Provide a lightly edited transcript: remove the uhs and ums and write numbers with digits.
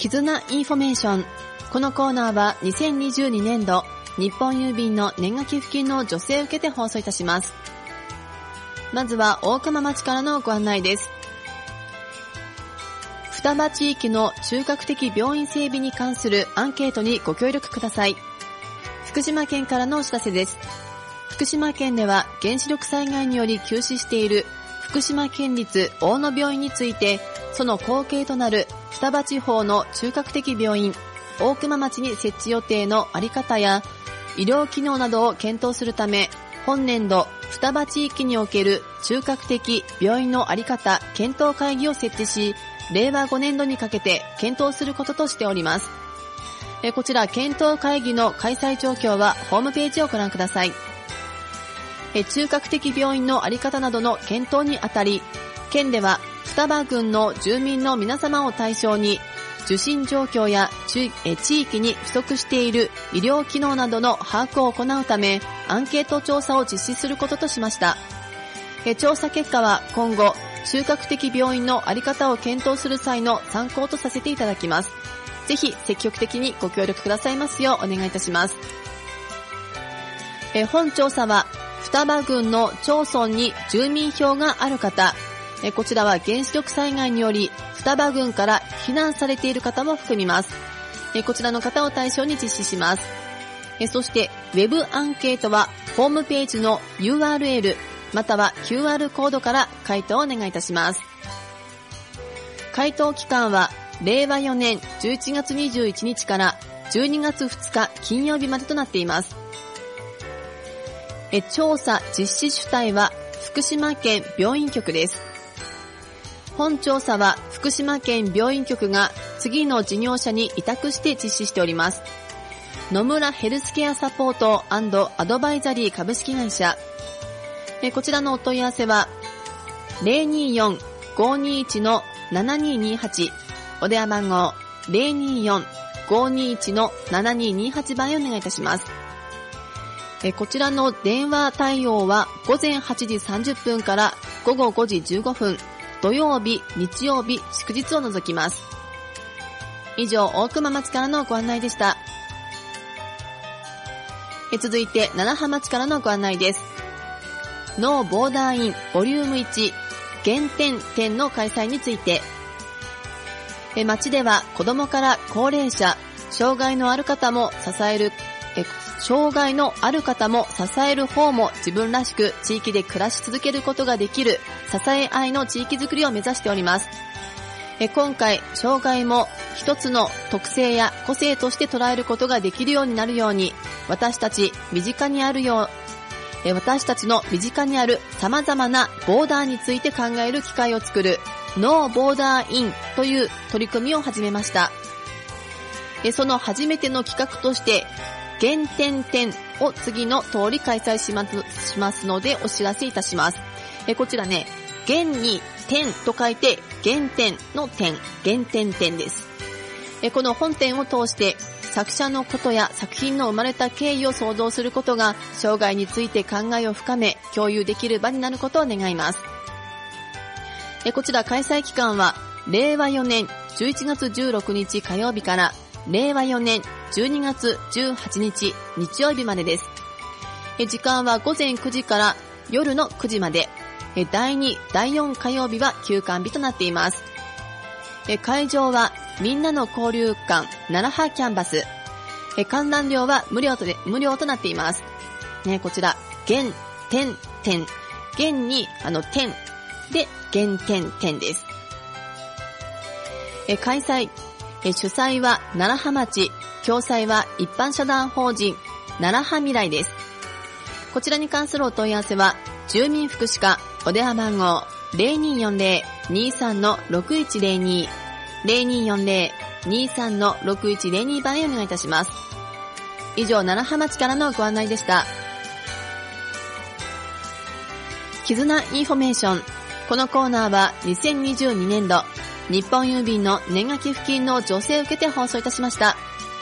絆インフォメーション。このコーナーは2022年度日本郵便の年賀寄付金の助成を受けて放送いたします。まずは大熊町からのご案内です。双葉地域の中核的病院整備に関するアンケートにご協力ください。福島県からのお知らせです。福島県では原子力災害により休止している福島県立大野病院について、その後継となる双葉地方の中核的病院大熊町に設置予定のあり方や医療機能などを検討するため、本年度双葉地域における中核的病院のあり方検討会議を設置し、令和5年度にかけて検討することとしております。こちら検討会議の開催状況はホームページをご覧ください。中核的病院のあり方などの検討にあたり、県では双葉郡の住民の皆様を対象に受診状況や地域に不足している医療機能などの把握を行うため、アンケート調査を実施することとしました。調査結果は今後中核的病院のあり方を検討する際の参考とさせていただきます。ぜひ積極的にご協力くださいますようお願いいたします。本調査は双葉郡の町村に住民票がある方、こちらは原子力災害により双葉郡から避難されている方も含みます。こちらの方を対象に実施します。そしてウェブアンケートはホームページの URL または QR コードから回答をお願いいたします。回答期間は令和4年11月21日から12月2日金曜日までとなっています。調査実施主体は福島県病院局です。本調査は福島県病院局が次の事業者に委託して実施しております。野村ヘルスケアサポート&アドバイザリー株式会社。こちらのお問い合わせは 024-521-7228 お電話番号 024-521-7228 番へお願いいたします。こちらの電話対応は午前8時30分から午後5時15分、土曜日、日曜日、祝日を除きます。以上、大熊町からのご案内でした。続いて、楢葉町からのご案内です。ノーボーダーインボリューム1原点展の開催について、町では子どもから高齢者、障害のある方も支える方も自分らしく地域で暮らし続けることができる支え合いの地域づくりを目指しております。今回、障害も一つの特性や個性として捉えることができるようになるように、私たちの身近にある様々なボーダーについて考える機会を作るノーボーダーインという取り組みを始めました。その初めての企画として原点展を次の通り開催しますのでお知らせいたします。こちらね、原に点と書いて原点の点、原点展です。この本展を通して作者のことや作品の生まれた経緯を想像することが障害について考えを深め共有できる場になることを願います。こちら開催期間は令和4年11月16日火曜日から令和4年12月18日日曜日までです。時間は午前9時から夜の9時まで。第2、第4火曜日は休館日となっています。会場はみんなの交流館楢葉キャンバス。観覧料は無料となっています。こちら原点展、原に点で原点展です。開催主催は楢葉町、共催は一般社団法人楢葉未来です。こちらに関するお問い合わせは住民福祉課お電話番号 0240-23-6102 0240-23-6102 番へお願いいたします。以上、楢葉町からのご案内でした。絆インフォメーション。このコーナーは2022年度日本郵便の年賀寄付金の助成を受けて放送いたしました。